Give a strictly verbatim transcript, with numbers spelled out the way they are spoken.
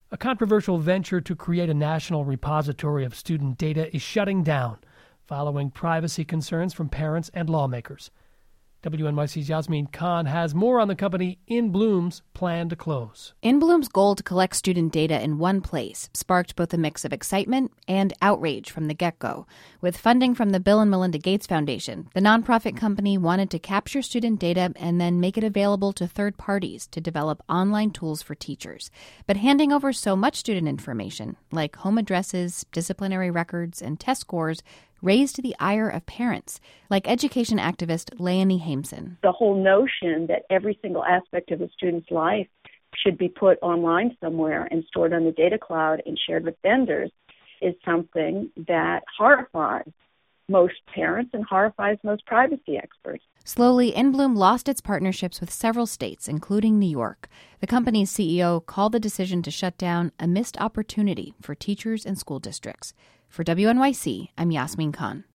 A controversial venture to create a national repository of student data is shutting down, following privacy concerns from parents and lawmakers. W N Y C's Yasmin Khan has more on the company InBloom's plan to close. InBloom's goal to collect student data in one place sparked both a mix of excitement and outrage from the get-go. With funding from the Bill and Melinda Gates Foundation, the nonprofit company wanted to capture student data and then make it available to third parties to develop online tools for teachers. But handing over so much student information, like home addresses, disciplinary records, and test scores, raised the ire of parents, like education activist Leonie Haimson. The whole notion that every single aspect of a student's life should be put online somewhere and stored on the data cloud and shared with vendors is something that horrifies most parents and horrifies most privacy experts. Slowly, InBloom lost its partnerships with several states, including New York. The company's C E O called the decision to shut down a missed opportunity for teachers and school districts. For W N Y C, I'm Yasmin Khan.